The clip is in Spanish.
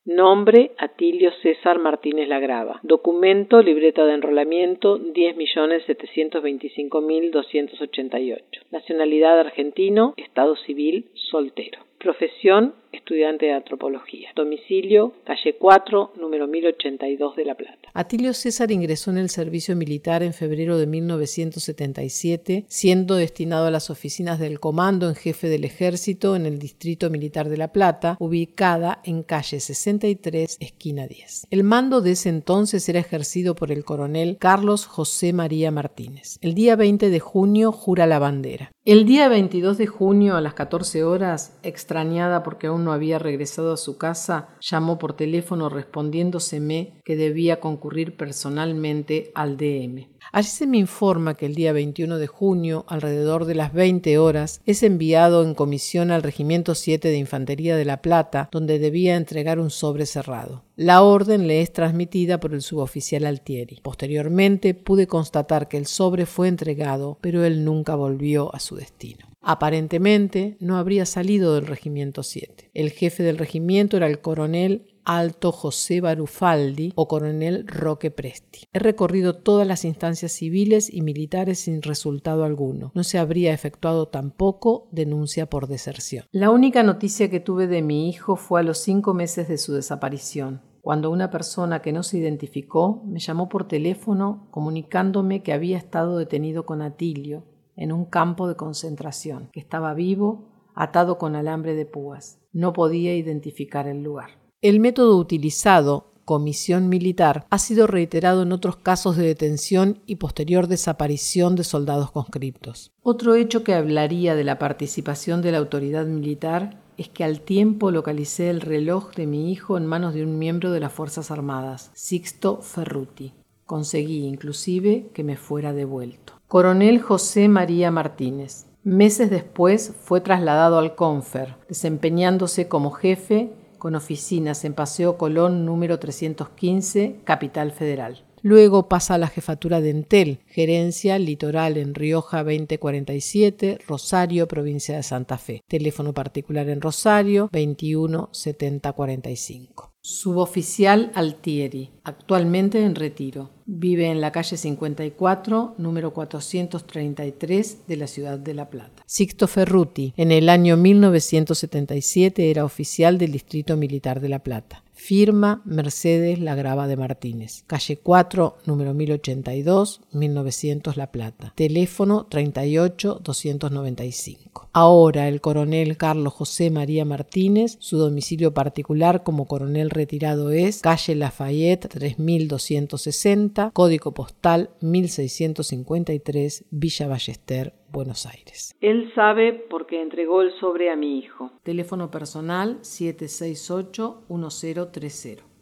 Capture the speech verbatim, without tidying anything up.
Nombre: Atilio César Martínez Lagrava. Documento: libreta de enrolamiento diez millones setecientos veinticinco mil doscientos ochenta y ocho. Nacionalidad: argentino. Estado civil: soltero. Profesión: estudiante de antropología. Domicilio: calle cuatro, número mil ochenta y dos de La Plata. Atilio César ingresó en el servicio militar en febrero de mil novecientos setenta y siete, siendo destinado a las oficinas del Comando en Jefe del Ejército en el Distrito Militar de La Plata, ubicada en calle sesenta y tres, esquina diez. El mando de ese entonces era ejercido por el coronel Carlos José María Martínez. El día veinte de junio jura la bandera. El día veintidós de junio a las catorce horas, extrañada porque aún no había regresado a su casa, llamó por teléfono respondiéndoseme que debía concurrir personalmente al D M. Allí se me informa que el día veintiuno de junio, alrededor de las veinte horas, es enviado en comisión al Regimiento siete de Infantería de La Plata, donde debía entregar un sobre cerrado. La orden le es transmitida por el suboficial Altieri. Posteriormente pude constatar que el sobre fue entregado, pero él nunca volvió a su destino. Aparentemente no habría salido del Regimiento siete. El jefe del regimiento era el coronel Alto José Barufaldi o coronel Roque Presti. He recorrido todas las instancias civiles y militares sin resultado alguno. No se habría efectuado tampoco denuncia por deserción. La única noticia que tuve de mi hijo fue a los cinco meses de su desaparición, cuando una persona que no se identificó me llamó por teléfono comunicándome que había estado detenido con Atilio en un campo de concentración, que estaba vivo, atado con alambre de púas. No podía identificar el lugar. El método utilizado, comisión militar, ha sido reiterado en otros casos de detención y posterior desaparición de soldados conscriptos. Otro hecho que hablaría de la participación de la autoridad militar es que al tiempo localicé el reloj de mi hijo en manos de un miembro de las Fuerzas Armadas, Sixto Ferruti. Conseguí inclusive que me fuera devuelto. Coronel José María Martínez. Meses después fue trasladado al Confer, desempeñándose como jefe con oficinas en Paseo Colón número trescientos quince, Capital Federal. Luego pasa a la jefatura de Entel, gerencia Litoral en Rioja veinte cuarenta y siete, Rosario, provincia de Santa Fe. Teléfono particular en Rosario veintiuno setenta cuarenta y cinco. Suboficial Altieri, actualmente en retiro. Vive en la calle cincuenta y cuatro, número cuatrocientos treinta y tres de la ciudad de La Plata. Sixto Ferruti, en el año mil novecientos setenta y siete era oficial del Distrito Militar de La Plata. Firma Mercedes Lagrava de Martínez. Calle cuatro, número mil ochenta y dos, mil novecientos La Plata. Teléfono treinta y ocho doscientos noventa y cinco. Ahora el coronel Carlos José María Martínez, su domicilio particular como coronel retirado es calle Lafayette tres mil doscientos sesenta, código postal mil seiscientos cincuenta y tres, Villa Ballester, Buenos Aires. Él sabe porque entregó el sobre a mi hijo. Teléfono personal siete seis ocho uno cero tres cero.